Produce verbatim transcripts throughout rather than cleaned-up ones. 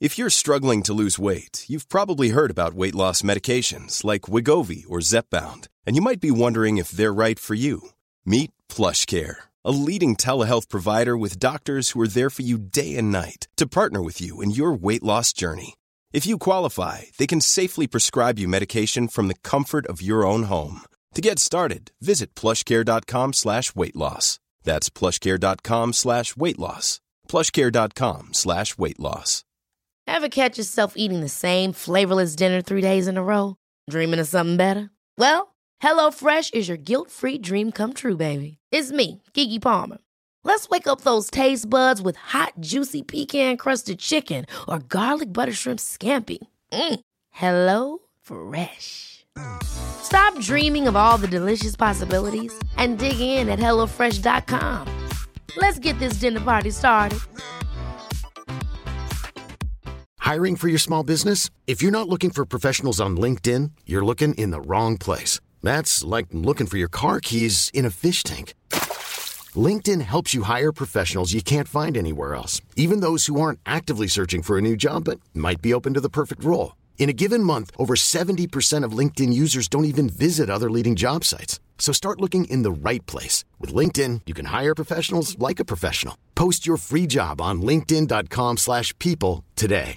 If you're struggling to lose weight, you've probably heard about weight loss medications like Wegovy or Zepbound, and you might be wondering if they're right for you. Meet PlushCare, a leading telehealth provider with doctors who are there for you day and night to partner with you in your weight loss journey. If you qualify, they can safely prescribe you medication from the comfort of your own home. To get started, visit plushcare.com slash weight loss. That's plushcare.com slash weight loss. plushcare.com slash weight loss. Ever catch yourself eating the same flavorless dinner three days in a row? Dreaming of something better? Well, HelloFresh is your guilt-free dream come true, baby. It's me, Keke Palmer. Let's wake up those taste buds with hot, juicy pecan-crusted chicken or garlic butter shrimp scampi. Mm. Hello Fresh. Stop dreaming of all the delicious possibilities and dig in at hello fresh dot com. Let's get this dinner party started. Hiring for your small business? If you're not looking for professionals on LinkedIn, you're looking in the wrong place. That's like looking for your car keys in a fish tank. LinkedIn helps you hire professionals you can't find anywhere else, even those who aren't actively searching for a new job but might be open to the perfect role. In a given month, over seventy percent of LinkedIn users don't even visit other leading job sites. So start looking in the right place. With LinkedIn, you can hire professionals like a professional. Post your free job on linkedin dot com slash people today.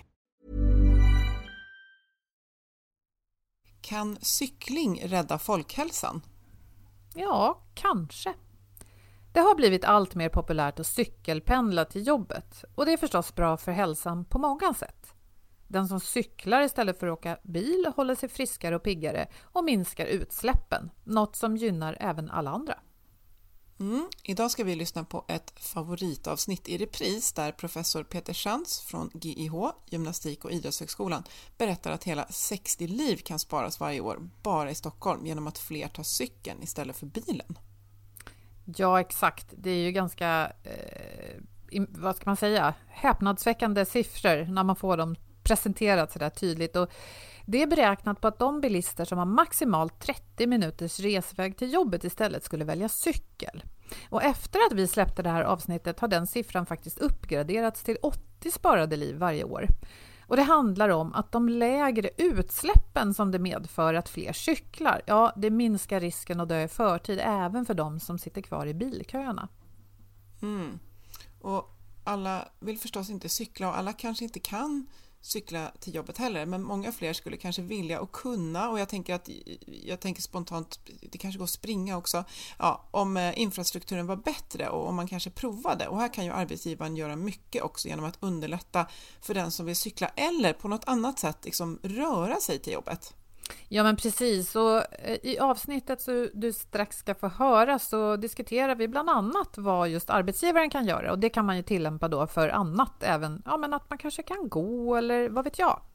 Kan cykling rädda folkhälsan? Ja, kanske. Det har blivit allt mer populärt att cykelpendla till jobbet och det är förstås bra för hälsan på många sätt. Den som cyklar istället för att åka bil håller sig friskare och piggare och minskar utsläppen, något som gynnar även alla andra. Mm. Idag ska vi lyssna på ett favoritavsnitt i repris där professor Peter Schantz från G I H, Gymnastik- och idrottshögskolan, berättar att hela sextio liv kan sparas varje år bara i Stockholm genom att fler tar cykeln istället för bilen. Ja, exakt. Det är ju ganska, eh, vad ska man säga, häpnadsväckande siffror när man får dem presenterat så där tydligt. Och det är beräknat på att de bilister som har maximalt trettio minuters resväg till jobbet istället skulle välja cykel. Och efter att vi släppte det här avsnittet har den siffran faktiskt uppgraderats till åttio sparade liv varje år. Och det handlar om att de lägre utsläppen som det medför att fler cyklar, ja, det minskar risken att dö i förtid även för de som sitter kvar i bilköerna. Mm. Och alla vill förstås inte cykla och alla kanske inte kan cykla till jobbet heller, men många fler skulle kanske vilja och kunna, och jag tänker att jag tänker spontant, det kanske går att springa också, ja, om infrastrukturen var bättre och om man kanske provade, och här kan ju arbetsgivaren göra mycket också genom att underlätta för den som vill cykla eller på något annat sätt liksom röra sig till jobbet. Ja, men precis, och i avsnittet så du strax ska få höra så diskuterar vi bland annat vad just arbetsgivaren kan göra, och det kan man ju tillämpa då för annat, även ja, men att man kanske kan gå eller vad vet jag.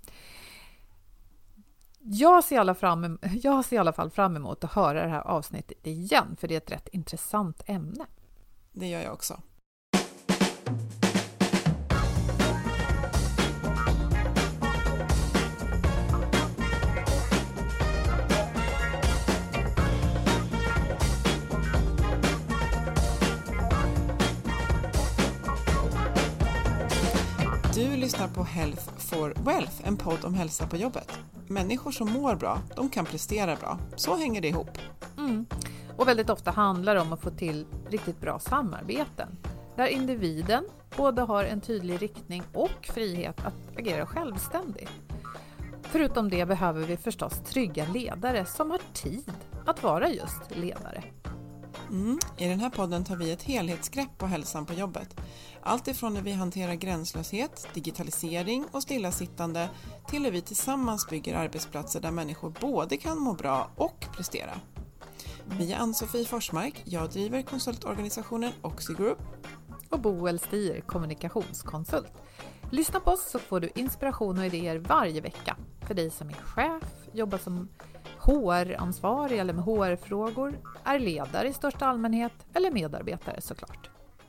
Jag ser, alla fram, jag ser i alla fall fram emot att höra det här avsnittet igen, för det är ett rätt intressant ämne. Det gör jag också. Du lyssnar på Health for Wealth, en podd om hälsa på jobbet. Människor som mår bra, de kan prestera bra. Så hänger det ihop. Mm. Och väldigt ofta handlar det om att få till riktigt bra samarbeten. Där individen både har en tydlig riktning och frihet att agera självständigt. Förutom det behöver vi förstås trygga ledare som har tid att vara just ledare. Mm. I den här podden tar vi ett helhetsgrepp på hälsan på jobbet. Allt ifrån när vi hanterar gränslöshet, digitalisering och stillasittande till när vi tillsammans bygger arbetsplatser där människor både kan må bra och prestera. Vi är Ann-Sofie Forsmark, jag driver konsultorganisationen Oxigroup. Och Boel Stier, kommunikationskonsult. Lyssna på oss så får du inspiration och idéer varje vecka. För dig som är chef, jobbar som H R-ansvarig eller med H R-frågor, är ledare i största allmänhet eller medarbetare såklart.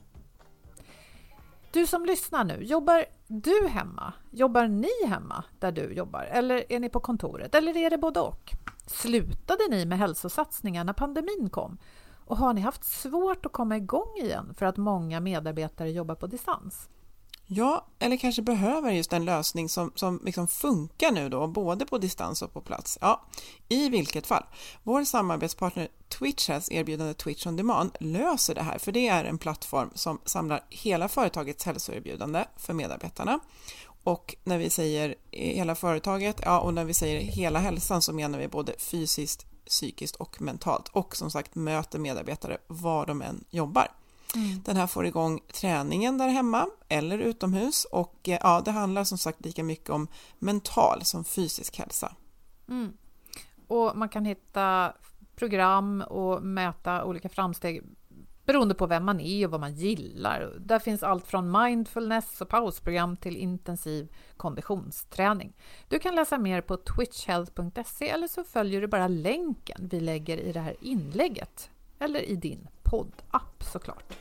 Du som lyssnar nu, jobbar du hemma? Jobbar ni hemma där du jobbar? Eller är ni på kontoret? Eller är det både och? Slutade ni med hälsosatsningar när pandemin kom? Och har ni haft svårt att komma igång igen för att många medarbetare jobbar på distans? Ja, eller kanske behöver just en lösning som, som liksom funkar nu då, både på distans och på plats. Ja, i vilket fall. Vår samarbetspartner Twitch Healths erbjudande Twitch On Demand löser det här, för det är en plattform som samlar hela företagets hälsoerbjudande för medarbetarna. Och när vi säger hela företaget, ja, och när vi säger hela hälsan, så menar vi både fysiskt, psykiskt och mentalt. Och som sagt möter medarbetare var de än jobbar. Mm. Den här får igång träningen där hemma eller utomhus, och ja, det handlar som sagt lika mycket om mental som fysisk hälsa. Mm. Och man kan hitta program och mäta olika framsteg beroende på vem man är och vad man gillar. Där finns allt från mindfulness och pausprogram till intensiv konditionsträning. Du kan läsa mer på twitch health punkt se eller så följer du bara länken vi lägger i det här inlägget. Eller i din poddapp såklart.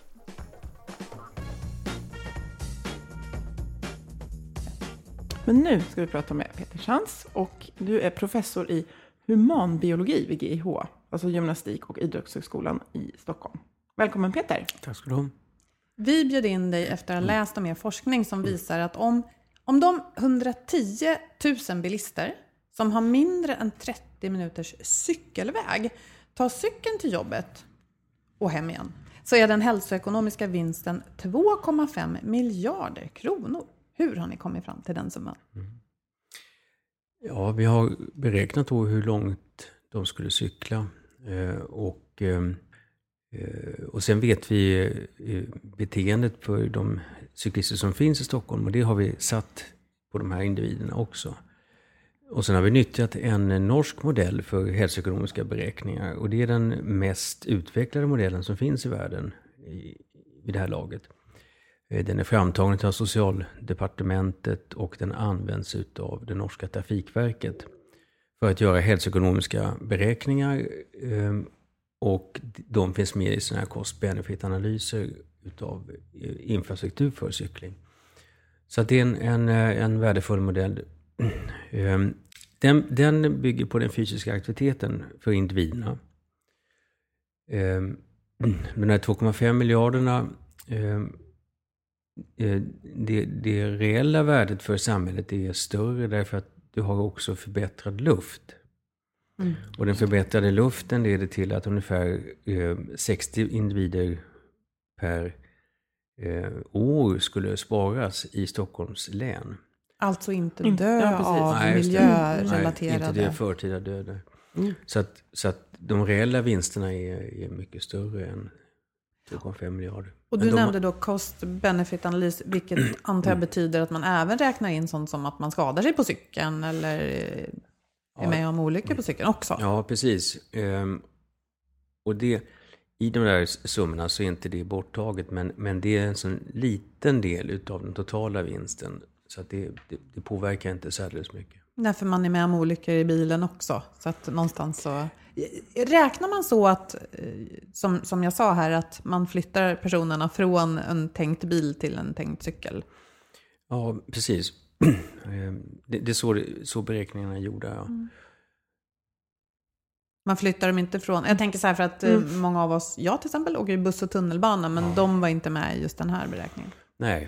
Men nu ska vi prata med Peter Chans, och du är professor i humanbiologi vid G I H, alltså gymnastik- och idrottshögskolan i Stockholm. Välkommen Peter. Tack ska du ha. Vi bjöd in dig efter att ha läst om er forskning som visar att om, om de hundratio tusen bilister som har mindre än trettio minuters cykelväg tar cykeln till jobbet och hem igen, så är den hälsoekonomiska vinsten två komma fem miljarder kronor. Hur har ni kommit fram till den summan? Mm. Ja, vi har beräknat då hur långt de skulle cykla. Eh, och, eh, och sen vet vi eh, beteendet för de cyklister som finns i Stockholm. Och det har vi satt på de här individerna också. Och sen har vi nyttjat en norsk modell för hälsoekonomiska beräkningar. Och det är den mest utvecklade modellen som finns i världen i, vid det här laget. Den är framtagen av Socialdepartementet och den används av det norska trafikverket för att göra hälsoekonomiska beräkningar. Och de finns med i sådana här cost-benefit-analyser utav infrastruktur för cykling. Så det är en, en, en värdefull modell. Den, den bygger på den fysiska aktiviteten för individerna. De här två komma fem miljarderna, det, det reella värdet för samhället är större därför att du har också förbättrad luft. Mm. Och den förbättrade luften leder till att ungefär sextio individer per år skulle sparas i Stockholms län. Alltså inte dö ja, av Nej, miljörelaterade... Nej, inte det förtida döda. Mm. Så, att, så att de reella vinsterna är, är mycket större än två komma fem miljarder. Och du de... nämnde då cost-benefit-analys, vilket antar jag betyder att man även räknar in sånt som att man skadar sig på cykeln eller är med om olyckor på cykeln också. Ja, precis. Ehm, och det, i de där summorna så är inte det borttaget, men, men det är en sån liten del av den totala vinsten. Så att det, det, det påverkar inte särskilt mycket. Därför man är med om olyckor i bilen också. Så att någonstans så... Räknar man så att, som, som jag sa här, att man flyttar personerna från en tänkt bil till en tänkt cykel? Ja, precis. Det, det är så, så beräkningarna är gjorda, ja. Mm. Man flyttar dem inte från... Jag tänker så här för att mm. många av oss, jag till exempel, åker i buss och tunnelbana, men ja. de var inte med i just den här beräkningen. Nej.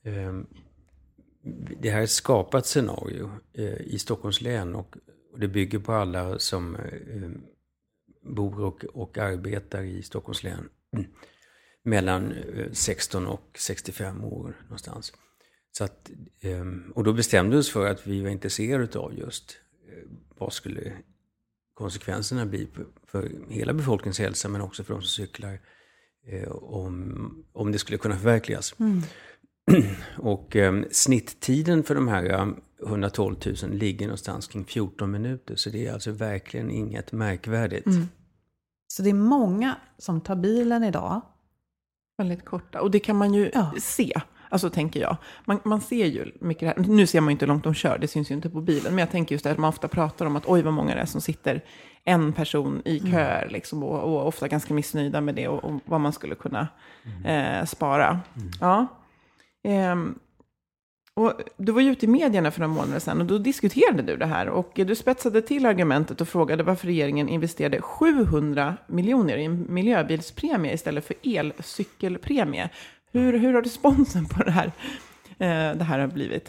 Det här är ett skapat scenario i Stockholms län och det bygger på alla som bor och, och arbetar i Stockholms län mellan sexton och sextiofem år någonstans. Så att, och då bestämde vi oss för att vi var intresserade av just vad skulle konsekvenserna bli för hela befolkningens hälsa, men också för de som cyklar, om, om det skulle kunna förverkligas. Mm. Och eh, snitttiden för de här hundratolv tusen ligger någonstans kring fjorton minuter. Så det är alltså verkligen inget märkvärdigt. Mm. Så det är många som tar bilen idag. Väldigt korta. Och det kan man ju ja. se. Alltså tänker jag. Man, man ser ju mycket här. Nu ser man ju inte hur långt de kör. Det syns ju inte på bilen. Men jag tänker just det att man ofta pratar om att oj vad många det är som sitter en person i köer. Mm. Liksom, och, och ofta ganska missnöjda med det. Och, och vad man skulle kunna mm. eh, spara. Mm. Ja. Um, och du var ju ute i medierna för några månader sedan och då diskuterade du det här och du spetsade till argumentet och frågade varför regeringen investerade sjuhundra miljoner i en miljöbilspremie istället för elcykelpremie. Hur, hur har responsen på det här det här har blivit?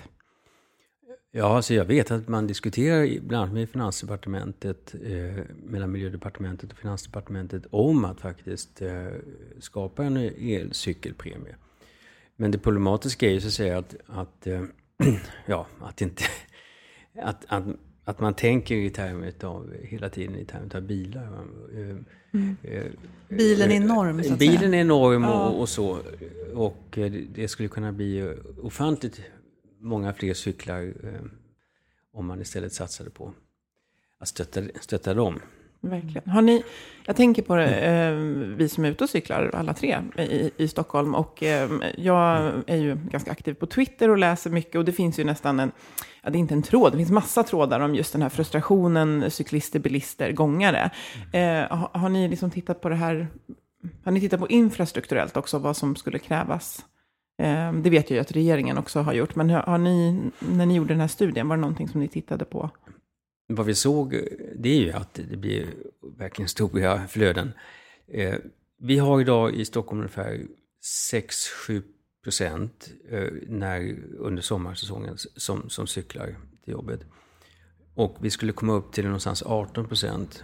Ja, alltså jag vet att man diskuterar bland annat med Finansdepartementet, eh, mellan Miljödepartementet och Finansdepartementet om att faktiskt eh, skapa en elcykelpremie. Men det problematiska är ju så att säga att, att, eh, ja, att, inte, att, att, att man tänker i termer av, hela tiden i termer av bilar. Mm. Bilen är enorm. Så att Bilen säga. är enorm och, Ja. och så. Och det skulle kunna bli ofantligt många fler cyklar eh, om man istället satsade på att stötta, stötta dem. Verkligen. Har ni, jag tänker på det, eh, vi som är ute och cyklar alla tre i, i Stockholm, och eh, jag är ju ganska aktiv på Twitter och läser mycket, och det finns ju nästan en, ja, det är inte en tråd, det finns massa trådar om just den här frustrationen, cyklister, bilister, gångare. Eh, har, har ni liksom tittat på det här, har ni tittat på infrastrukturellt också, vad som skulle krävas? Eh, det vet jag ju att regeringen också har gjort, men har, har ni, när ni gjorde den här studien, var det någonting som ni tittade på? Vad vi såg, det är ju att det blir verkligen stora flöden. Eh, vi har idag i Stockholm ungefär sex till sju procent eh, när, under sommarsäsongen som, som cyklar till jobbet. Och vi skulle komma upp till någonstans arton procent.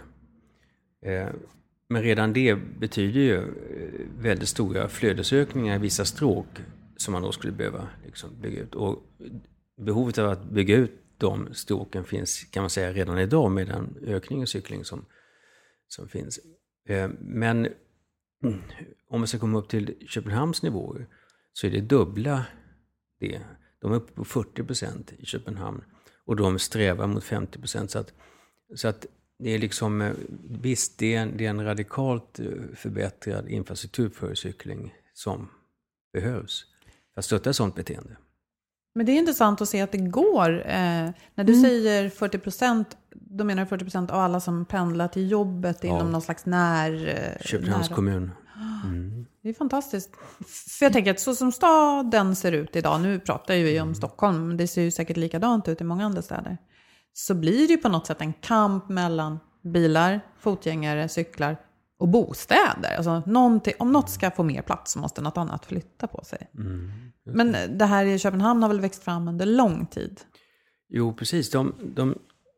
Eh, men redan det betyder ju eh, väldigt stora flödesökningar i vissa stråk som man då skulle behöva liksom, bygga ut. Och behovet av att bygga ut de stråken finns, kan man säga, redan idag med den ökning i cykling som, som finns. Eh, men mm, om man ska komma upp till Köpenhamns nivåer så är det dubbla det. De är uppe på fyrtio procent i Köpenhamn och de strävar mot femtio procent. Så att, så att det är liksom, visst det är en, det är en radikalt förbättrad infrastruktur för cykling som behövs för att stötta ett sådant beteende. Men det är intressant att se att det går. Eh, när du mm. säger fyrtio procent, då menar du fyrtio procent av alla som pendlar till jobbet inom ja. någon slags när... Eh, Köpenhamns när... kommun. Mm. Det är fantastiskt. För jag tänker att så som staden ser ut idag, nu pratar ju vi om Stockholm, men det ser ju säkert likadant ut i många andra städer. Så blir det ju på något sätt en kamp mellan bilar, fotgängare, cyklar och bostäder. Alltså, om något ska få mer plats så måste något annat flytta på sig. Mm. Men det här i Köpenhamn har väl växt fram under lång tid? Jo, precis. De, de,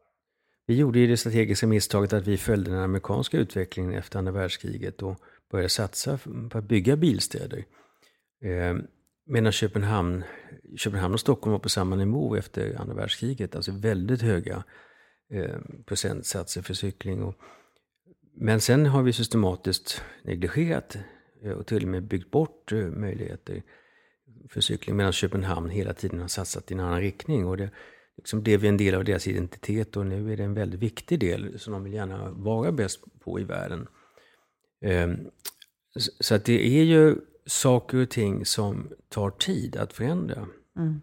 vi gjorde ju det strategiska misstaget att vi följde den amerikanska utvecklingen efter andra världskriget och började satsa på att bygga bilstäder. Eh, medan Köpenhamn, Köpenhamn och Stockholm var på samma nivå efter andra världskriget. Alltså väldigt höga eh, procentsatser för cykling. Och, men sen har vi systematiskt negligerat eh, och till och med byggt bort eh, möjligheter för cykling, medan Köpenhamn hela tiden har satsat i en annan riktning. Och det, liksom, det är en del av deras identitet och nu är det en väldigt viktig del som de vill gärna vara bäst på i världen. Um, så, så att det är ju saker och ting som tar tid att förändra. Mm.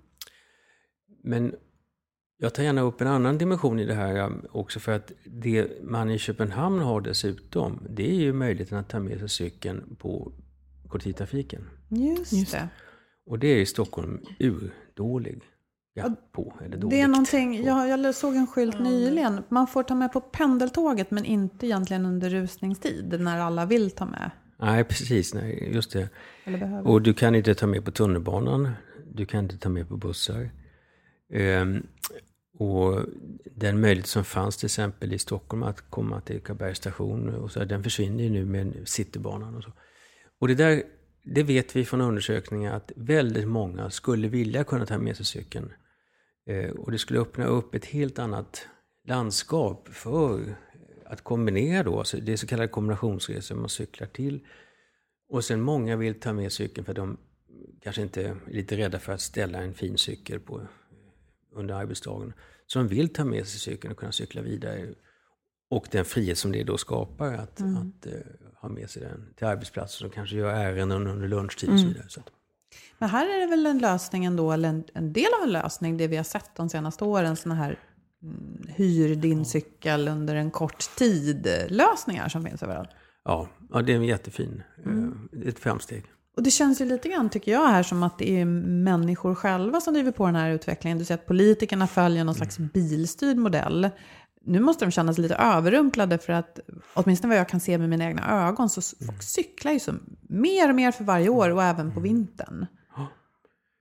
Men jag tar gärna upp en annan dimension i det här också, för att det man i Köpenhamn har dessutom, det är ju möjligheten att ta med sig cykeln på kollektivtrafiken. Just, Just det. Och det är i Stockholm urdålig. Ja, på, eller det är någonting, jag, jag såg en skylt nyligen. Man får ta med på pendeltåget men inte egentligen under rusningstid när alla vill ta med. Nej, precis. Nej, just det. Och du kan inte ta med på tunnelbanan. Du kan inte ta med på bussar. Um, och den möjlighet som fanns till exempel i Stockholm att komma till Karlbergs station och så, den försvinner ju nu med Citybanan och så. Och det där, det vet vi från undersökningar att väldigt många skulle vilja kunna ta med sig cykeln. Eh, och det skulle öppna upp ett helt annat landskap för att kombinera då, alltså det är så kallade kombinationsresor man cyklar till. Och sen många vill ta med cykeln för de kanske inte är lite rädda för att ställa en fin cykel på under arbetsdagen. Så de vill ta med sig cykeln och kunna cykla vidare. Och den frihet som det då skapar att, mm. att uh, ha med sig den till arbetsplatsen och kanske göra ärenden under lunchtid och så vidare. Så att. Men här är det väl en lösning ändå, eller en, en del av en lösning, det vi har sett de senaste åren, såna här mm, hyr din cykel under en kort tid lösningar som finns överallt. Ja, ja det är en jättefin, mm. uh, ett framsteg. Och det känns ju lite grann, tycker jag, här som att det är människor själva som driver på den här utvecklingen. Du ser att politikerna följer någon slags bilstyrd modell. Nu måste de känna sig lite överrumplade för att, åtminstone vad jag kan se med mina egna ögon, så folk cyklar ju så mer och mer för varje år och även på vintern.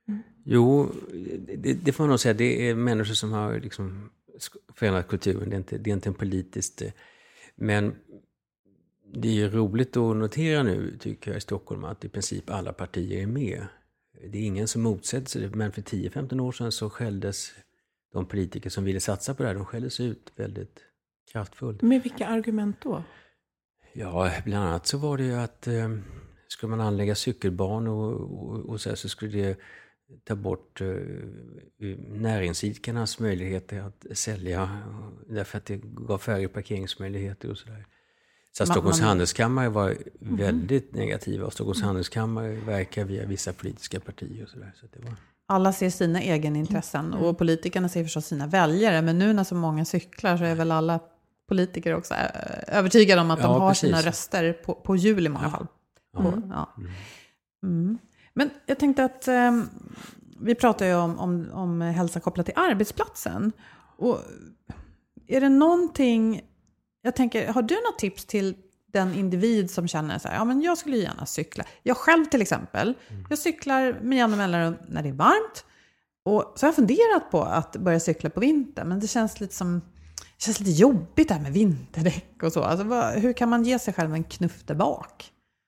Jo, det, det får man nog säga. Det är människor som har liksom förändrat kulturen. Det är inte, det är inte en politiskt... Men det är ju roligt att notera nu, tycker jag, i Stockholm att i princip alla partier är med. Det är ingen som motsätter sig det. Men för tio femton år sedan så skälldes de politiker som ville satsa på det här. De skälldes ut väldigt kraftfullt. Med vilka argument då? Ja, bland annat så var det ju att eh, skulle man anlägga cykelbanor och, och, och så, här, så skulle det ta bort eh, näringsidkarnas möjligheter att sälja därför att det gav färre parkeringsmöjligheter och sådär. Så att Stockholms man... handelskammare var mm-hmm. väldigt negativa och Stockholms mm. handelskammare verkar via vissa politiska partier och sådär. Så det var... Alla ser sina egenintressen mm. och politikerna ser förstås sina väljare, men nu när så många cyklar så är väl alla politiker också övertygade om att ja, de har precis. sina röster på, på hjul i många ja. fall. Mm. Ja. Mm. Men jag tänkte att um, vi pratar ju om, om, om hälsa kopplat till arbetsplatsen. Och är det någonting, jag tänker, har du något tips till den individ som känner så här, ja men jag skulle gärna cykla. Jag själv till exempel, mm. jag cyklar med jämna mellanrum när det är varmt. Och så har jag funderat på att börja cykla på vintern, men det känns lite som det känns lite jobbigt där med vinterdäck och så. Alltså, vad, hur kan man ge sig själv en knuff där bak?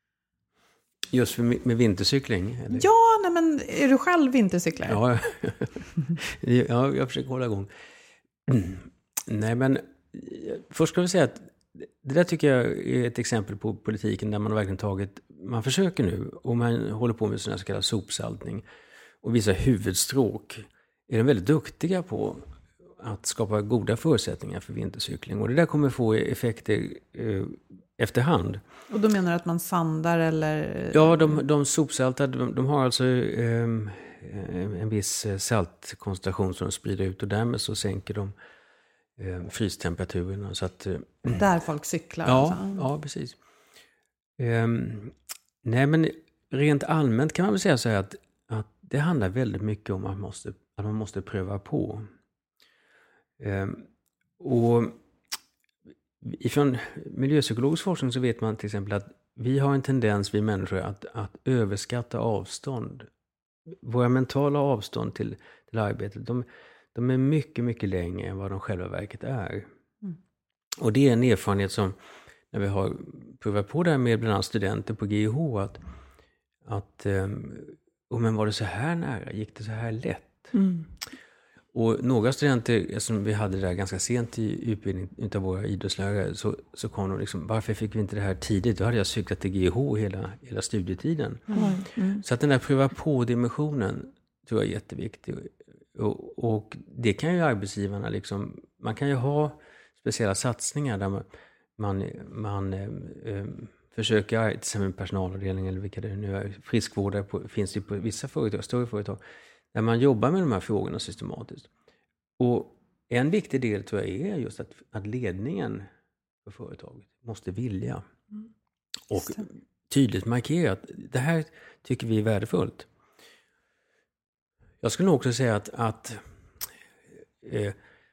Just för, med vintercykling? Eller? Ja, nej, men är du själv vintercyklare? Ja, ja, jag försöker hålla igång. Nej, men först ska vi säga att det där tycker jag är ett exempel på politiken där man har verkligen tagit, man försöker nu och man håller på med sån här så kallad sopsaltning och vissa huvudstråk är de väldigt duktiga på att skapa goda förutsättningar för vintercykling. Och det där kommer få effekter eh, efterhand. Och då menar du att man sandar eller? Ja, de, de sopsaltar, de, de har alltså eh, en viss saltkoncentration som de sprider ut och därmed så sänker de eh, frystemperaturen. Så att, eh, där folk cyklar? Ja, alltså. Ja precis. Eh, nej, men rent allmänt kan man väl säga så här att, att det handlar väldigt mycket om att man måste, att man måste pröva på. Um, och ifrån miljöpsykologisk forskning så vet man till exempel att vi har en tendens, vi människor, att, att överskatta avstånd. Våra mentala avstånd till, till arbetet, de, de är mycket, mycket längre än vad de själva verket är. Mm. Och det är en erfarenhet som, när vi har provat på det här med bland annat studenter på G I H, att, att um, oh, men var det så här nära? Gick det så här lätt? Mm. Och några studenter, som vi hade det där ganska sent i utbildning av våra idrottslärare, så, så kom de liksom, varför fick vi inte det här tidigt? Då hade jag cyklat till G I H hela, hela studietiden. Mm. Mm. Så att den där pröva på-dimensionen tror jag är jätteviktig. Och, och det kan ju arbetsgivarna liksom, man kan ju ha speciella satsningar där man, man, man eh, försöker, till exempel personalavdelning eller vilka det nu är, friskvårdare på, finns det på vissa företag, större företag, där man jobbar med de här frågorna systematiskt. Och en viktig del tror jag är just att, att ledningen för företaget måste vilja. Mm. Och tydligt markera att det här tycker vi är värdefullt. Jag skulle nog också säga att, att eh,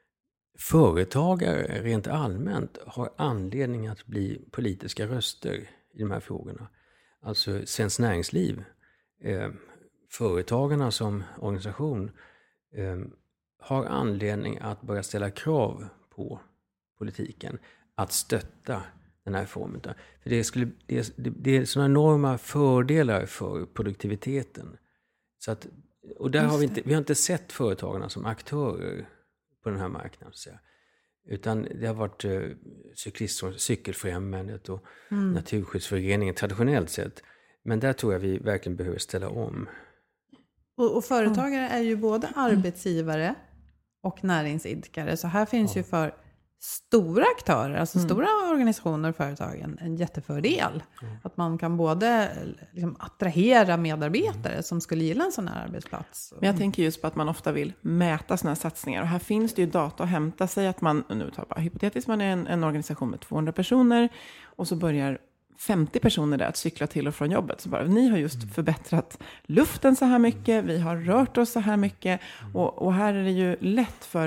företagare rent allmänt har anledning att bli politiska röster i de här frågorna. Alltså Svenskt Näringsliv, eh, företagarna som organisation eh, har anledning att börja ställa krav på politiken att stötta den här formen. För det, skulle, det, det är sådana enorma fördelar för produktiviteten. Så att, och där har vi, inte, vi har inte sett företagarna som aktörer på den här marknaden. Så, utan det har varit eh, cyklist- och cykelfrämjandet och mm. Naturskyddsföreningen traditionellt sett. Men där tror jag vi verkligen behöver ställa om. Och, och företagare är ju både arbetsgivare och näringsidkare. Så här finns ja. ju för stora aktörer, alltså mm. stora organisationer och företag, en, en jättefördel. Mm. Att man kan både liksom, attrahera medarbetare mm. som skulle gilla en sån här arbetsplats. Men jag tänker just på att man ofta vill mäta såna här satsningar. Och här finns det ju data att hämta sig att man, nu tar bara hypotetiskt, man är en, en organisation med tvåhundra personer och så börjar femtio personer där att cykla till och från jobbet. Så bara, ni har just förbättrat luften så här mycket, vi har rört oss så här mycket. Och, och här är det ju lätt för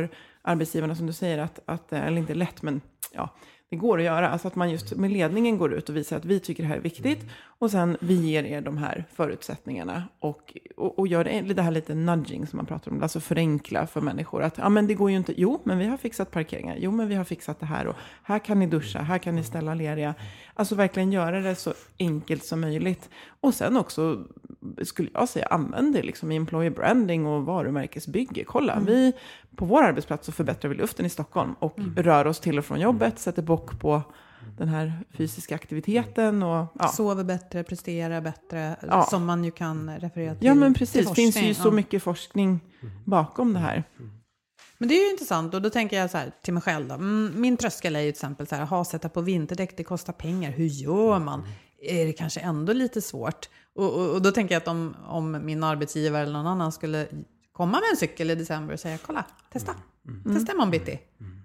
arbetsgivarna som du säger att, att eller inte lätt men ja, det går att göra. Alltså att man just med ledningen går ut och visar att vi tycker det här är viktigt. Och sen vi ger er de här förutsättningarna. Och, och, och gör det, det här lite nudging som man pratar om. Alltså förenkla för människor. Att ja men det går ju inte. Jo men vi har fixat parkeringar. Jo men vi har fixat det här. Och här kan ni duscha. Här kan ni ställa leriga. Alltså verkligen göra det så enkelt som möjligt. Och sen också skulle jag säga använd det liksom i employer branding och varumärkesbygge. Kolla mm. vi på vår arbetsplats så förbättrar vi luften i Stockholm. Och mm. rör oss till och från jobbet. Sätter bock på den här fysiska aktiviteten. Och, ja. Sover bättre, presterar bättre. Ja. Som man ju kan referera till. Ja men precis, det finns ju så ja. mycket forskning bakom det här. Men det är ju intressant och då tänker jag så här till mig själv då. Min tröskel är ju till exempel så här, ha sätta på vinterdäck, det kostar pengar. Hur gör man? Är det kanske ändå lite svårt? Och, och, och då tänker jag att om, om min arbetsgivare eller någon annan skulle komma med en cykel i december och säga, kolla, testa. Mm. Testa imorgon bitti.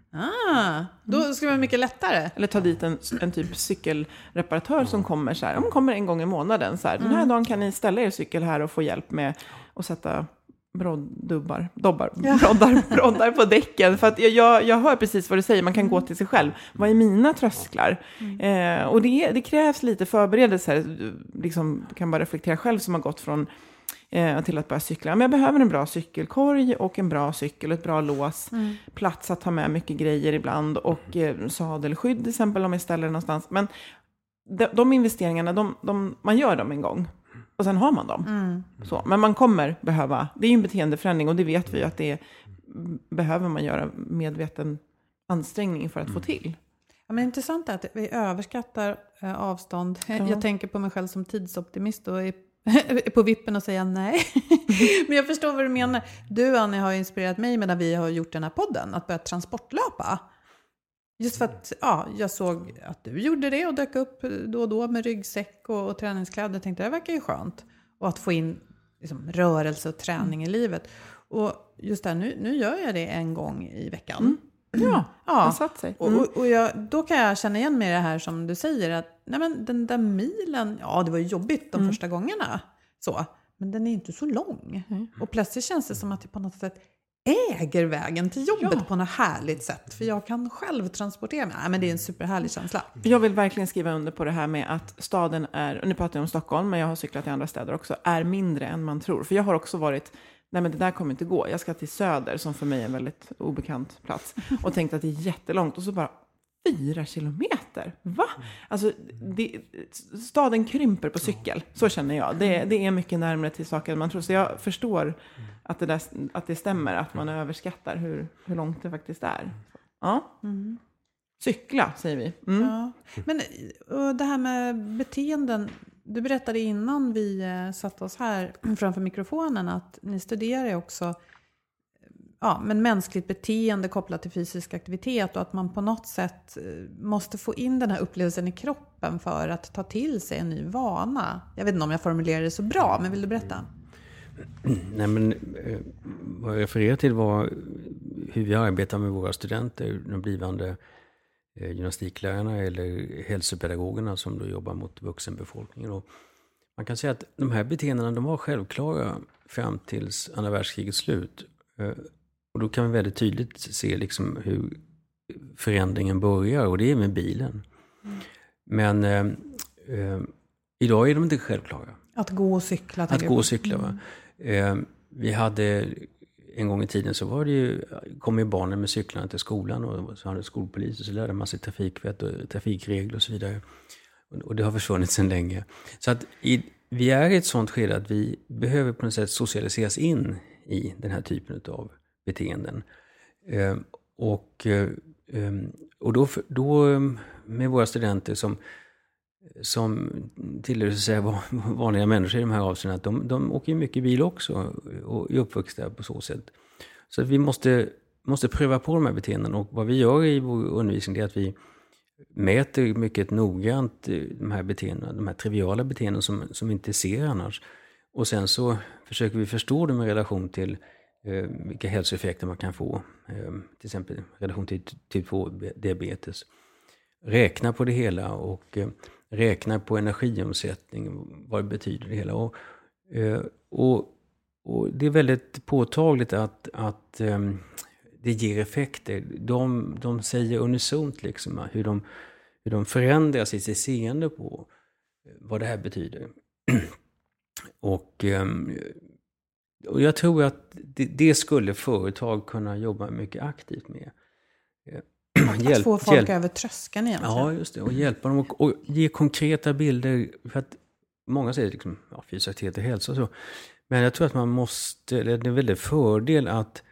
Ah, då skulle det vara mycket lättare. Eller ta dit en, en typ cykelreparatör som kommer så här. De kommer en gång i månaden så här. Den här mm. dagen kan ni ställa er cykel här och få hjälp med att sätta broddubbar, dobbar, ja. broddar, broddar på däcken. För att jag, jag hör precis vad du säger. Man kan gå till sig själv. Vad är mina trösklar? Mm. Eh, och det, det krävs lite förberedelser. Liksom, kan bara reflektera själv som har gått från eh, till att börja cykla. Men jag behöver en bra cykelkorg och en bra cykel och ett bra lås. Mm. Plats att ta med mycket grejer ibland. Och eh, sadelskydd till exempel om jag ställer det någonstans. Men de, de investeringarna, de, de, man gör dem en gång. Och sen har man dem. Mm. Så. Men man kommer behöva, det är ju en beteendeförändring och det vet vi ju att det behöver man göra medveten ansträngning för att mm. få till. Ja, men intressant är att vi överskattar eh, avstånd. Ja. Jag tänker på mig själv som tidsoptimist och är, är på vippen och säger nej. Men jag förstår vad du menar. Du Annie har inspirerat mig medan vi har gjort den här podden att börja transportlöpa. Just för att ja, jag såg att du gjorde det och dök upp då och då med ryggsäck och, och träningskläder. Jag tänkte det verkar ju skönt. Och att få in liksom, rörelse och träning mm. i livet. Och just där, nu, nu gör jag det en gång i veckan. Mm. Ja, ja. Det har satt sig. Mm. Och, och jag, då kan jag känna igen mig det här som du säger. Att nej men, den där milen, ja det var ju jobbigt de mm. första gångerna. Så, men den är inte så lång. Mm. Och plötsligt känns det som att det på något sätt äger vägen till jobbet ja. på något härligt sätt. För jag kan själv transportera mig. Nej, men det är en superhärlig känsla. Jag vill verkligen skriva under på det här med att staden är, och nu pratar jag om Stockholm, men jag har cyklat i andra städer också, är mindre än man tror. För jag har också varit, nej men det där kommer inte gå. Jag ska till Söder som för mig är en väldigt obekant plats. Och tänkte att det är jättelångt. Och så bara fyra kilometer. Va? Alltså, det, staden krymper på cykel. Så känner jag. Det, det är mycket närmare till saker än man tror. Så jag förstår att det, där, att det stämmer. Att man överskattar hur, hur långt det faktiskt är. Ja. Mm. Cykla, säger vi. Mm. Ja. Men och det här med beteenden. Du berättade innan vi satt oss här framför mikrofonen att ni studerar också ja, men mänskligt beteende kopplat till fysisk aktivitet och att man på något sätt måste få in den här upplevelsen i kroppen för att ta till sig en ny vana. Jag vet inte om jag formulerar det så bra, men vill du berätta? Nej, men vad jag refererar till var hur vi arbetar med våra studenter, de blivande gymnastiklärarna eller hälsopedagogerna som då jobbar mot vuxenbefolkningen. Och man kan säga att de här beteendena de var självklara fram tills andra världskrigets slut. Och då kan vi väldigt tydligt se liksom hur förändringen börjar och det är med bilen. Mm. Men eh, eh, idag är de inte självklara. Att gå och cykla. Att gå och cykla, va? Mm. Eh, vi hade en gång i tiden så var det ju, kom ju barnen med cyklarna till skolan och så hade skolpolis och så lärde man sig trafikvett och trafikregler och så vidare. Och, och det har försvunnit sedan länge. Så att i, vi är i ett sånt skede att vi behöver på något sätt socialiseras in i den här typen av beteenden. Eh, och eh, och då, då med våra studenter som som tillhör så säga vanliga människor i de här avseendena, att de, de åker ju mycket bil också och är uppvuxna på så sätt. Så att vi måste, måste pröva på de här beteenden och vad vi gör i vår undervisning är att vi mäter mycket noggrant de här beteendena, de här triviala beteenden som, som vi inte ser annars. Och sen så försöker vi förstå dem i relation till eh, vilka hälsoeffekter man kan få, eh, till exempel i relation till typ två diabetes. Räkna på det hela och eh, räkna på energiomsättning, vad det betyder det hela. Och, eh, och, och det är väldigt påtagligt att, att eh, det ger effekter. De, de säger unisont liksom hur de, hur de förändras i sitt seende på vad det här betyder. och, och jag tror att det, det skulle företag kunna jobba mycket aktivt med. Att Hjälp, få folk hjälp. över tröskeln egentligen. Ja, just det. Och hjälpa dem och, och ge konkreta bilder. För att många säger liksom, ja, fysisk aktivitet och hälsa och så. Men jag tror att man måste, det är en väldigt fördel att,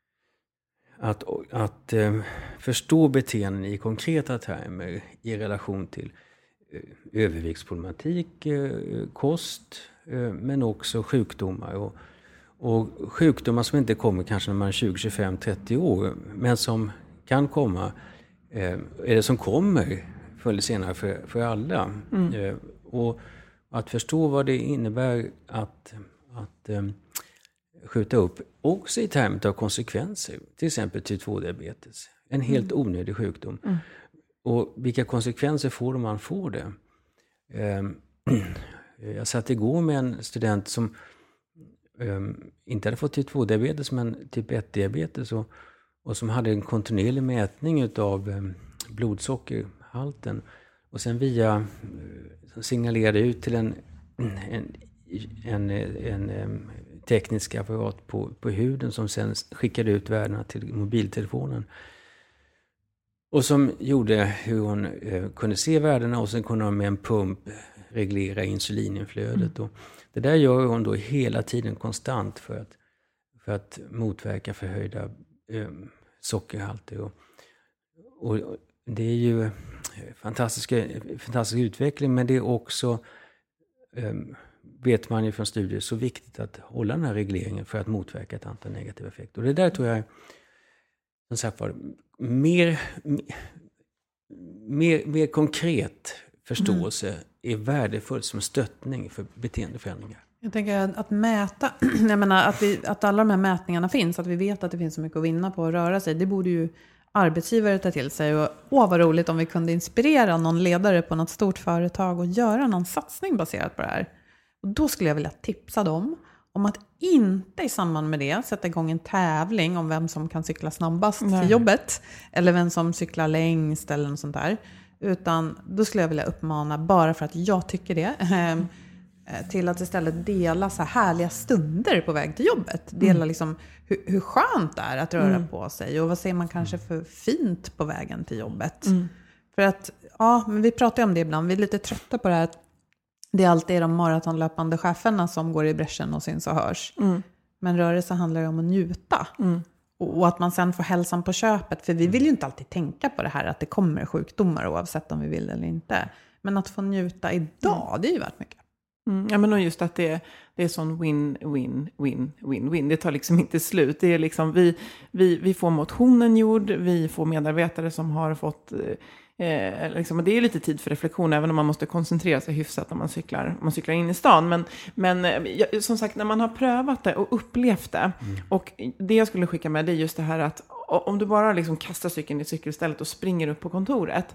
att, att eh, förstå beteenden i konkreta termer i relation till eh, överviktsproblematik, eh, kost, eh, men också sjukdomar. Och, och sjukdomar som inte kommer kanske när man är tjugo, tjugofem, trettio år, men som kan komma, eh, är det som kommer förr eller senare för, för alla. Mm. Eh, och att förstå vad det innebär att, att eh, skjuta upp, också i termer av konsekvenser. Till exempel typ två-diabetes. En helt mm. onödig sjukdom. Mm. Och vilka konsekvenser får det om man får det? Eh, jag satt igår med en student som eh, inte hade fått typ två-diabetes, men typ ett-diabetes. Och, och som hade en kontinuerlig mätning av eh, blodsockerhalten. Och sen via signalerade ut till en, en, en, en, en teknisk apparat på, på huden som sen skickade ut värdena till mobiltelefonen. Och som gjorde hur hon eh, kunde se värdena och sen kunde hon med en pump reglera insulininflödet. Mm. Och det där gör hon då hela tiden konstant för att, för att motverka förhöjda eh, sockerhalter. Och, och det är ju fantastiska, fantastisk utveckling, men det är också, um, vet man ju från studier, så viktigt att hålla den här regleringen för att motverka ett antal negativa effekter. Och det där tror jag, som sagt var, mer, mer, mer konkret förståelse mm. är värdefullt som stöttning för beteendeförändringar. Jag tänker att mäta, jag menar att, vi, att alla de här mätningarna finns, att vi vet att det finns så mycket att vinna på att röra sig, det borde ju arbetsgivare tar till sig. Och åh, vad roligt om vi kunde inspirera någon ledare på något stort företag och göra någon satsning baserat på det här. Och då skulle jag vilja tipsa dem om att inte i samband med det sätta igång en tävling om vem som kan cykla snabbast Nej. till jobbet. Eller vem som cyklar längst eller något sånt där. Utan då skulle jag vilja uppmana, bara för att jag tycker det, mm. till att istället dela så här härliga stunder på väg till jobbet. Dela mm. liksom hur, hur skönt det är att röra mm. på sig. Och vad ser man kanske för fint på vägen till jobbet. Mm. För att, ja, men vi pratar ju om det ibland. Vi är lite trötta på det här. Det är alltid de maratonlöpande cheferna som går i bräschen och syns och hörs. Mm. Men rörelse handlar ju om att njuta. Mm. Och, och att man sen får hälsan på köpet. För vi vill ju inte alltid tänka på det här att det kommer sjukdomar oavsett om vi vill eller inte. Men att få njuta idag, mm. det är ju värt mycket. Mm, ja, men och just att det, det är sån win, win, win, win, win. Det tar liksom inte slut. Det är liksom, vi, vi, vi får motionen gjord, vi får medarbetare som har fått, eh, liksom, och det är lite tid för reflektion, även om man måste koncentrera sig hyfsat när man cyklar, man cyklar in i stan. Men, men eh, som sagt, när man har prövat det och upplevt det, mm. och det jag skulle skicka med, det är just det här att om du bara liksom kastar cykeln i cykelstället och springer upp på kontoret,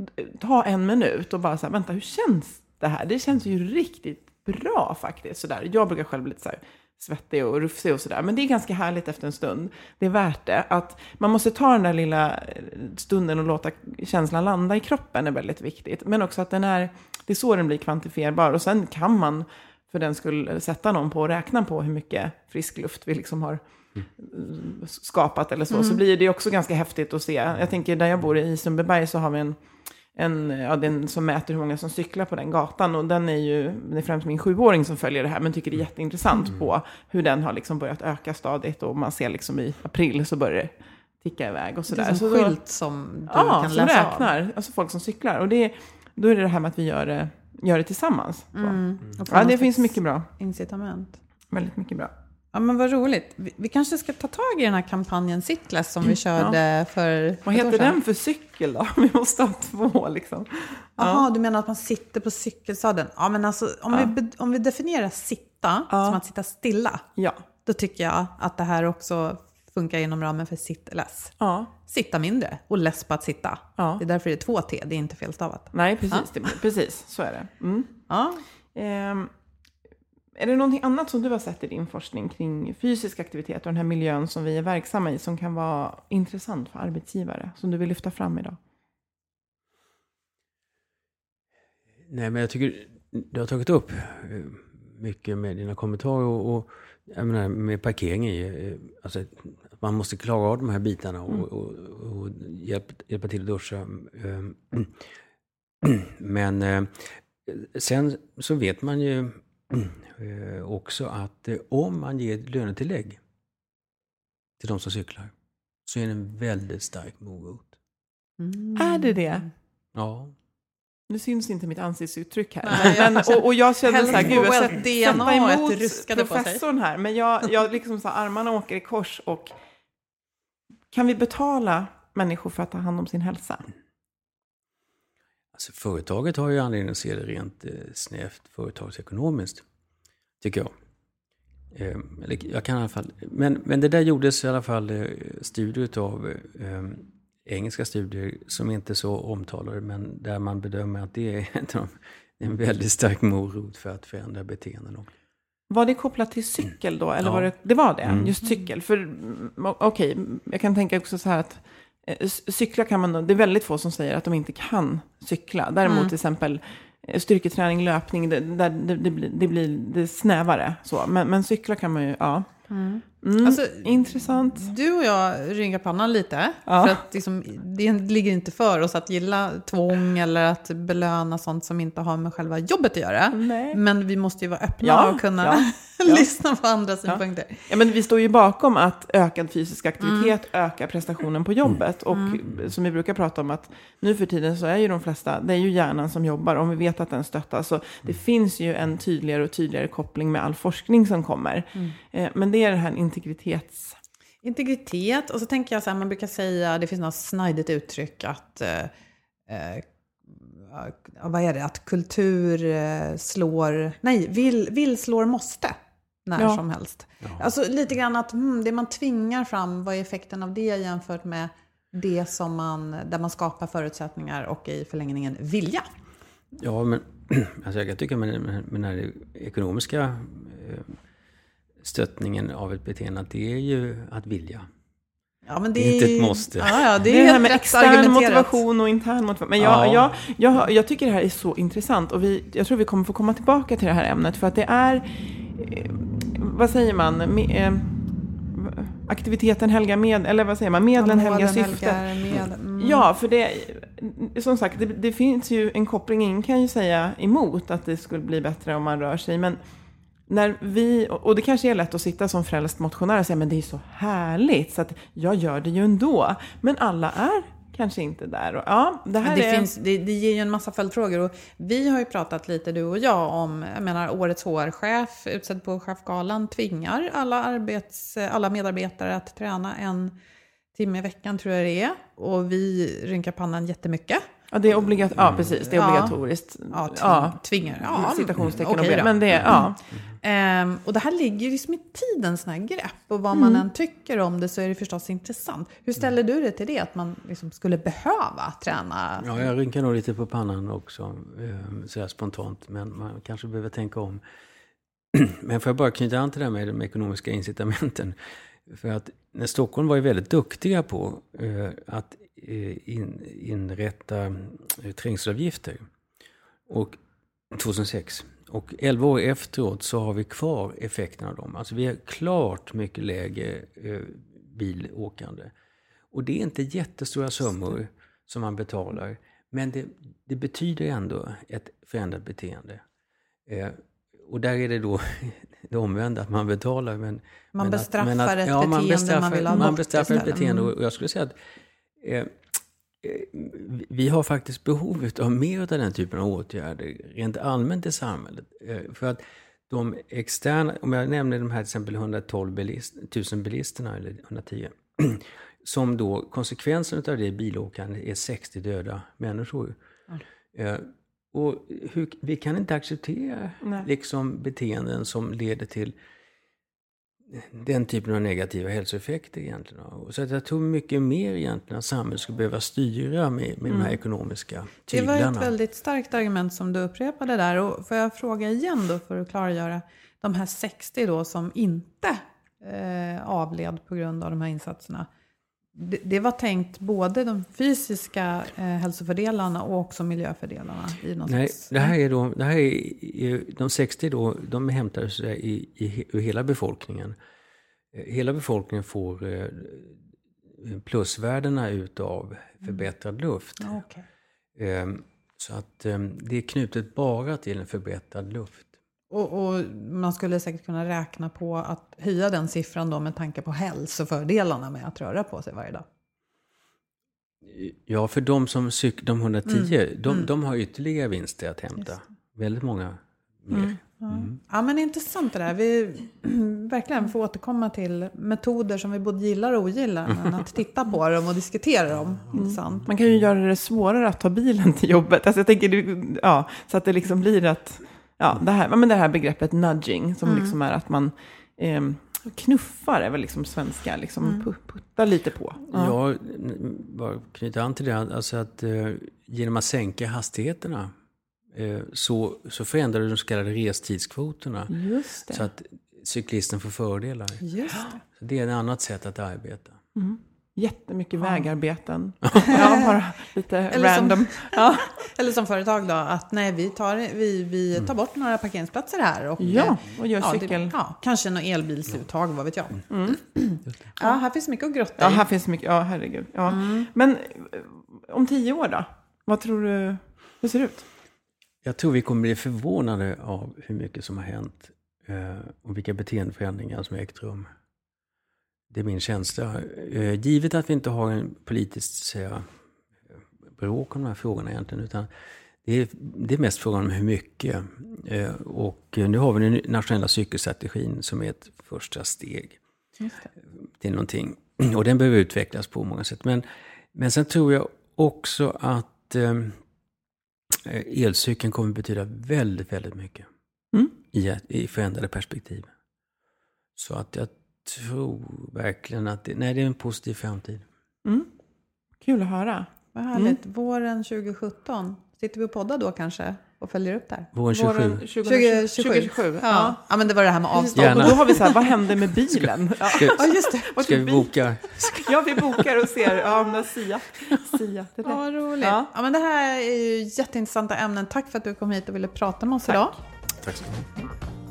ta en minut och bara så här, vänta, hur känns det här? Det känns ju riktigt bra faktiskt. Sådär. Jag brukar själv bli lite så här svettig och rufsig och sådär. Men det är ganska härligt efter en stund. Det är värt det. Att man måste ta den där lilla stunden och låta känslan landa i kroppen är väldigt viktigt. Men också att den är, det är så den blir kvantifierbar. Och sen kan man för den skulle sätta någon på och räkna på hur mycket frisk luft vi liksom har mm. skapat eller så. Mm. Så blir det också ganska häftigt att se. Jag tänker, där jag bor i Sundbyberg så har vi en En, ja, den som mäter hur många som cyklar på den gatan, och den är ju, det är främst min sjuåring som följer det här, men tycker det är jätteintressant mm. på hur den har liksom börjat öka stadigt, och man ser liksom i april så börjar det ticka iväg och sådär. Det är som så skylt då, som du ja, kan som läsa räknar, av. Alltså folk som cyklar, och det, då är det det här med att vi gör det, gör det tillsammans. Mm. Mm. Ja, det finns mycket bra. Incitament. Väldigt mycket bra. Ja, men vad roligt. Vi, vi kanske ska ta tag i den här kampanjen Sittless som vi körde ja. för... Vad heter den för cykel då? Vi måste ha två liksom. Jaha, ja. Du menar att man sitter på cykelsadeln? Ja, men alltså om, ja. vi, om vi definierar sitta ja. som att sitta stilla. Ja. Då tycker jag att det här också funkar inom ramen för Sittless. Ja. Sitta mindre och less på att sitta. Ja. Det är därför det är två T, det är inte felstavat. Nej, precis. Ja. Det, precis, så är det. Mm. Ja. Ehm. Är det någonting annat som du har sett i din forskning kring fysisk aktivitet och den här miljön som vi är verksamma i som kan vara intressant för arbetsgivare som du vill lyfta fram idag? Nej, men jag tycker du har tagit upp mycket med dina kommentarer och, och jag menar, med parkering i, alltså man måste klara av de här bitarna och, mm. och, och, och hjälpa, hjälpa till att duscha. Men sen så vet man ju också att om man ger ett lönetillägg till de som cyklar så är det en väldigt stark morot. Mm. Är det det? Ja. Nu syns inte mitt ansiktsuttryck här. Nej, men, och, och jag kände så här, gud, jag sätter, D N A emot professorn här. Men jag, jag liksom så här, armarna åker i kors och kan vi betala människor för att ta hand om sin hälsa? Alltså, företaget har ju anledning att se det rent eh, snävt företagsekonomiskt, tycker jag. Eh, eller, jag kan i alla fall, men, men det där gjordes i alla fall eh, studier av eh, engelska studier som inte är så omtalade, men där man bedömer att det är en, en väldigt stark morot för att förändra beteenden. Var det kopplat till cykel då? Eller ja. var det, det var det, mm. just cykel. För okej, okay, jag kan tänka också så här att eh, cykla kan man, det är väldigt få som säger att de inte kan cykla. Däremot mm. till exempel styrketräning, löpning, det, det, det, det, blir, det blir det snävare. Så. Men, men cykla kan man ju, ja. Mm. Mm, alltså, intressant. Du och jag ryngar pannan lite. Ja. För att liksom, det ligger inte för oss att gilla tvång eller att belöna sånt som inte har med själva jobbet att göra. Nej. Men vi måste ju vara öppna ja, och kunna ja, ja. lyssna på andra synpunkter. Ja. ja, men vi står ju bakom att ökad fysisk aktivitet mm. ökar prestationen på jobbet. Och mm. som vi brukar prata om att nu för tiden så är ju de flesta, det är ju hjärnan som jobbar. Om vi vet att den stöttar så det finns ju en tydligare och tydligare koppling med all forskning som kommer. Mm. Eh, men det är det här integritets... Integritet, och så tänker jag så här, man brukar säga, det finns något snajdigt uttryck att eh, eh, vad är det, att kultur eh, slår, nej, vill, vill slår måste när ja. som helst. Ja. Alltså lite grann att hmm, det man tvingar fram, vad är effekten av det jämfört med det som man, där man skapar förutsättningar och i förlängningen vilja. Ja, men alltså jag tycker med, med, med den här ekonomiska eh, stöttningen av ett beteende, att det är ju att vilja. Ja, men det, det är inte ett måste. Ja, ja, det är det ju här med extern motivation och intern motivation. Men jag, ja. jag, jag, jag tycker det här är så intressant och vi, jag tror vi kommer få komma tillbaka till det här ämnet för att det är, eh, vad säger man, med, eh, aktiviteten helga med, eller vad säger man, medlen ja, helga syftet. Med, mm. Ja, för det, som sagt, det, det finns ju en koppling, ingen kan ju säga emot att det skulle bli bättre om man rör sig, men när vi, och det kanske är lätt att sitta som frälst motionär och säga men det är så härligt så att jag gör det ju ändå. Men alla är kanske inte där. Och ja, det här det, är... finns, det, det ger ju en massa följdfrågor och vi har ju pratat lite du och jag om, jag menar årets H R-chef utsedd på chefgalan tvingar alla, arbets, alla medarbetare att träna en timme i veckan tror jag det är. Och vi rynkar pannan jättemycket. Ja, det är obligat- ja, precis. Det är obligatoriskt. Ja, tving- ja. tvingar. Ja, citationstecken. Okay, men det är, ja. Mm. Um, och det här ligger ju liksom i tiden, såna här grepp. Och vad man mm. än tycker om det så är det förstås intressant. Hur ställer du det till det? Att man liksom skulle behöva träna? Ja, jag rynkar nog lite på pannan också. Så här spontant. Men man kanske behöver tänka om. Men får jag bara knyta an till det här med de ekonomiska incitamenten. För att när Stockholm var ju väldigt duktiga på uh, att In, inrätta uh, trängselavgifter och tjugohundrasex och elva år efteråt så har vi kvar effekten av dem. Alltså vi har klart mycket lägre uh, bilåkande och det är inte jättestora summor som man betalar, men det, det betyder ändå ett förändrat beteende. Uh, och där är det då det omvända, att man betalar men man men bestraffar att, men att, ett ja, beteende man, bestraffar, man vill ha man bestraffar ett beteende och jag skulle säga att Eh, vi har faktiskt behov av mer av den typen av åtgärder rent allmänt i samhället. Eh, för att de externa, om jag nämner de här till exempel hundratolv bilist, tusen bilisterna eller hundratio, som då konsekvensen av det bilåkande är sextio döda människor. Mm. Eh, och hur, vi kan inte acceptera liksom beteenden som leder till den typen av negativa hälsoeffekter egentligen. Så att jag tror mycket mer egentligen att samhället skulle behöva styra med, med mm. de här ekonomiska tyglarna. Det var ett väldigt starkt argument som du upprepade där. Och får jag fråga igen då för att klargöra. de här sextio då som inte eh, avled på grund av de här insatserna. Det, det var tänkt både de fysiska eh, hälsofördelarna och också miljöfördelarna. I någon Nej, slags... det här är då, det här är, de sextio då, de hämtar sig i, i, ur hela befolkningen. Hela befolkningen får eh, plusvärdena utav förbättrad luft. Mm. Okay. Eh, så att eh, det är knutet bara till en förbättrad luft. Och, och man skulle säkert kunna räkna på att höja den siffran då med tanke på hälsofördelarna med att röra på sig varje dag. Ja, för de som cyk, de hundratio, mm. de, mm. de har ytterligare vinster att hämta. Väldigt många mer. Mm. Ja. Mm. ja, men intressant det där. Vi verkligen får återkomma till metoder som vi både gillar och ogillar. Men att titta på dem och diskutera dem. Mm. Intressant. Man kan ju göra det svårare att ta bilen till jobbet. Alltså jag tänker, ja, så att det liksom blir att, ja, det här, men det här begreppet nudging som mm. liksom är att man eh, knuffar är väl liksom svenska, liksom mm. puttar lite på. Ja, ja bara knyta an till det. Alltså att eh, genom att sänka hastigheterna Så, så förändrar du de så kallade restidskvoterna. Just det. Så att cyklisten får fördelar. Just det. Så det är ett annat sätt att arbeta. Mm. Jättemycket ja. vägarbeten. Ja, bara lite eller random. Som, ja. Eller som företag då, att nej, vi tar, vi, vi tar bort några parkeringsplatser här. Och, ja, och gör ja, cykel. Det, ja, kanske någon elbilsuttag, vad vet jag. Mm. Ja, här finns mycket att grotta i. Ja, här finns mycket. Ja, herregud. Ja. Mm. Men om tio år då? Vad tror du, hur ser det ut? Jag tror vi kommer bli förvånade av hur mycket som har hänt eh, och vilka beteendeförändringar som har ägt rum. Det är min känsla. Eh, givet att vi inte har en politiskt säga, bråk om de här frågorna egentligen, utan det är, det är mest frågan om hur mycket. Eh, och nu har vi den nationella cykelstrategin som är ett första steg. Just det. Det är någonting. Och den behöver utvecklas på många sätt. Men, men sen tror jag också att eh, elcykeln kommer betyda väldigt, väldigt mycket mm. i, i förändrade perspektiv. Så att jag tror verkligen att det, nej, det är en positiv framtid. Mm. Kul att höra. Vad härligt. Mm. Våren tjugo sjutton. Sitter vi och poddar då kanske och följer upp där? Våren tjugosju. tjugo tjugosju. Ja. Ja. Ja, men det var det här med avstånd. Och då har vi så här, vad hände med bilen? Ja, ska, ja just det. Ska vi boka? Ja, vi bokar och ser. Ja, men Sia. Sia. Det ja, roligt. Ja. Ja, men det här är ju jätteintressanta ämnen. Tack för att du kom hit och ville prata med oss Tack. idag. Tack så mycket.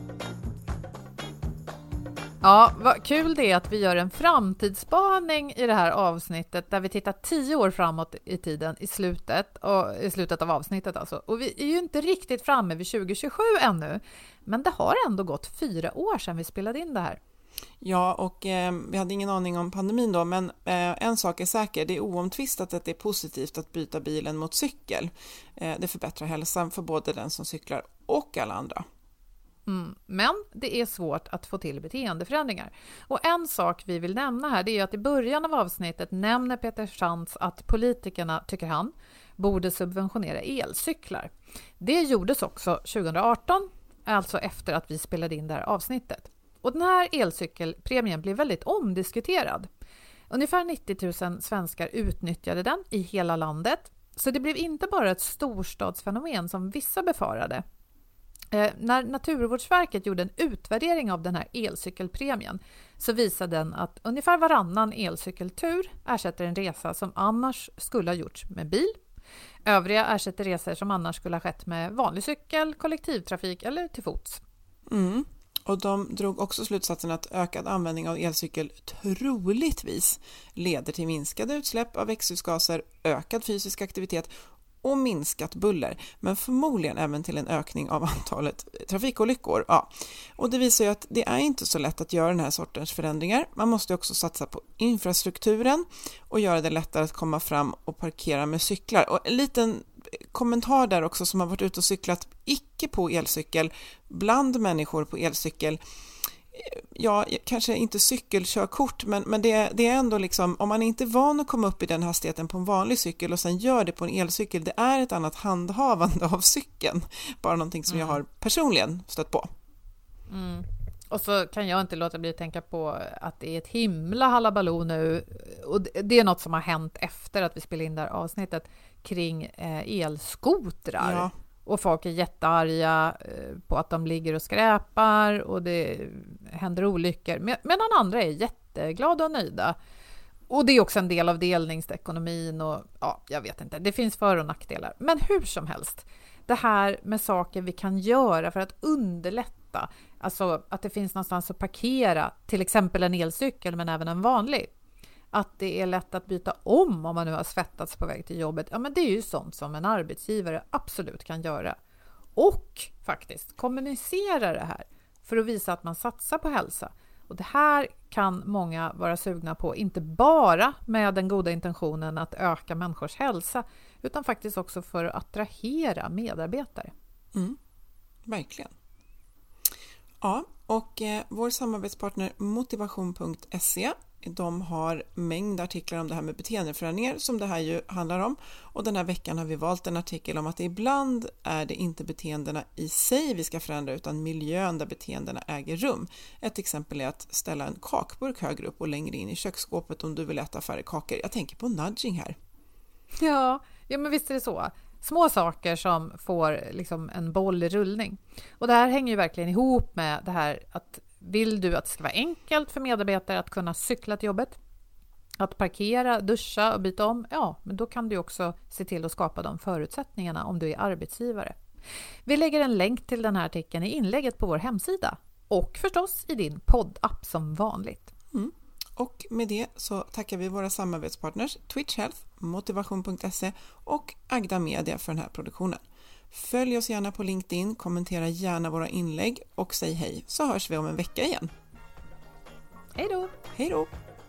Ja, vad kul det är att vi gör en framtidsspaning i det här avsnittet där vi tittar tio år framåt i tiden i slutet, och, i slutet av avsnittet alltså. Och vi är ju inte riktigt framme vid tjugo tjugosju ännu, men det har ändå gått fyra år sedan vi spelade in det här. Ja, och eh, vi hade ingen aning om pandemin då, men eh, en sak är säker, det är oomtvistat att det är positivt att byta bilen mot cykel. Eh, det förbättrar hälsan för både den som cyklar och alla andra. Mm. Men det är svårt att få till beteendeförändringar. Och en sak vi vill nämna här, det är att i början av avsnittet nämner Peter Schantz att politikerna, tycker han, borde subventionera elcyklar. Det gjordes också tjugo arton, alltså efter att vi spelade in det här avsnittet. Och den här elcykelpremien blev väldigt omdiskuterad. Ungefär nittio tusen svenskar utnyttjade den i hela landet. Så det blev inte bara ett storstadsfenomen som vissa befarade. Eh, när Naturvårdsverket gjorde en utvärdering av den här elcykelpremien så visade den att ungefär varannan elcykeltur ersätter en resa som annars skulle ha gjorts med bil. Övriga ersätter resor som annars skulle ha skett med vanlig cykel, kollektivtrafik eller till fots. Mm. Och de drog också slutsatsen att ökad användning av elcykel troligtvis leder till minskade utsläpp av växthusgaser, ökad fysisk aktivitet och minskat buller, men förmodligen även till en ökning av antalet trafikolyckor. Ja. Och det visar ju att det är inte så lätt att göra den här sortens förändringar. Man måste också satsa på infrastrukturen och göra det lättare att komma fram och parkera med cyklar. Och en liten kommentar där också som har varit ute och cyklat icke på elcykel bland människor på elcykel. Ja, kanske inte cykelkörkort, men, men det, det är ändå liksom, om man inte är van att komma upp i den hastigheten på en vanlig cykel och sen gör det på en elcykel, det är ett annat handhavande av cykeln. Bara någonting som mm. jag har personligen stött på. Mm. Och så kan jag inte låta bli att tänka på att det är ett himla halabaloo nu, och det är något som har hänt efter att vi spelade in det här avsnittet kring eh, elskotrar. Ja. Och folk är jättearga på att de ligger och skräpar och det händer olyckor. Medan andra är jätteglada och nöjda. Och det är också en del av delningsekonomin och ja, jag vet inte. Det finns för- och nackdelar. Men hur som helst, det här med saker vi kan göra för att underlätta. Alltså att det finns någonstans att parkera, till exempel en elcykel men även en vanlig. Att det är lätt att byta om om man nu har svettats på väg till jobbet. Ja, men det är ju sånt som en arbetsgivare absolut kan göra. Och faktiskt kommunicera det här för att visa att man satsar på hälsa. Och det här kan många vara sugna på, inte bara med den goda intentionen att öka människors hälsa, utan faktiskt också för att attrahera medarbetare. Mm, verkligen. Ja, och eh, vår samarbetspartner motivation punkt se, de har mängd artiklar om det här med beteendeförändringar som det här ju handlar om. Och den här veckan har vi valt en artikel om att ibland är det inte beteendena i sig vi ska förändra utan miljön där beteendena äger rum. Ett exempel är att ställa en kakburk högre upp och längre in i köksskåpet om du vill äta färre kakor. Jag tänker på nudging här. Ja, ja men visst är det så. Små saker som får liksom en boll i rullning. Och det här hänger ju verkligen ihop med det här att vill du att det ska vara enkelt för medarbetare att kunna cykla till jobbet, att parkera, duscha och byta om, ja, men då kan du också se till att skapa de förutsättningarna om du är arbetsgivare. Vi lägger en länk till den här artikeln i inlägget på vår hemsida och förstås i din poddapp som vanligt. Mm. Och med det så tackar vi våra samarbetspartners Twitch Health, motivation punkt se och Agda Media för den här produktionen. Följ oss gärna på LinkedIn, kommentera gärna våra inlägg och säg hej, så hörs vi om en vecka igen. Hej då! Hej då!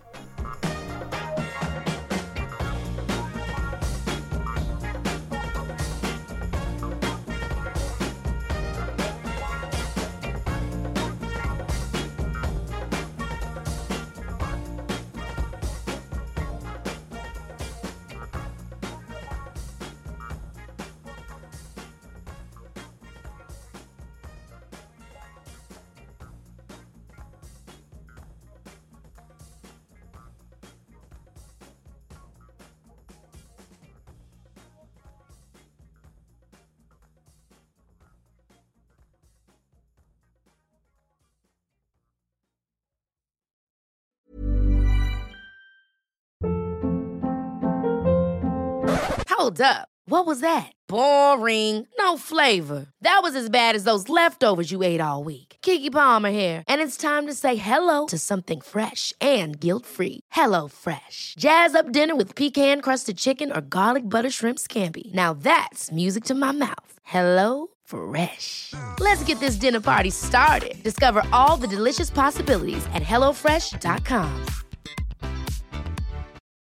Hold up. What was that? Boring. No flavor. That was as bad as those leftovers you ate all week. Keke Palmer here, and it's time to say hello to something fresh and guilt-free. Hello Fresh. Jazz up dinner with pecan-crusted chicken or garlic butter shrimp scampi. Now that's music to my mouth. Hello Fresh. Let's get this dinner party started. Discover all the delicious possibilities at hello fresh dot com.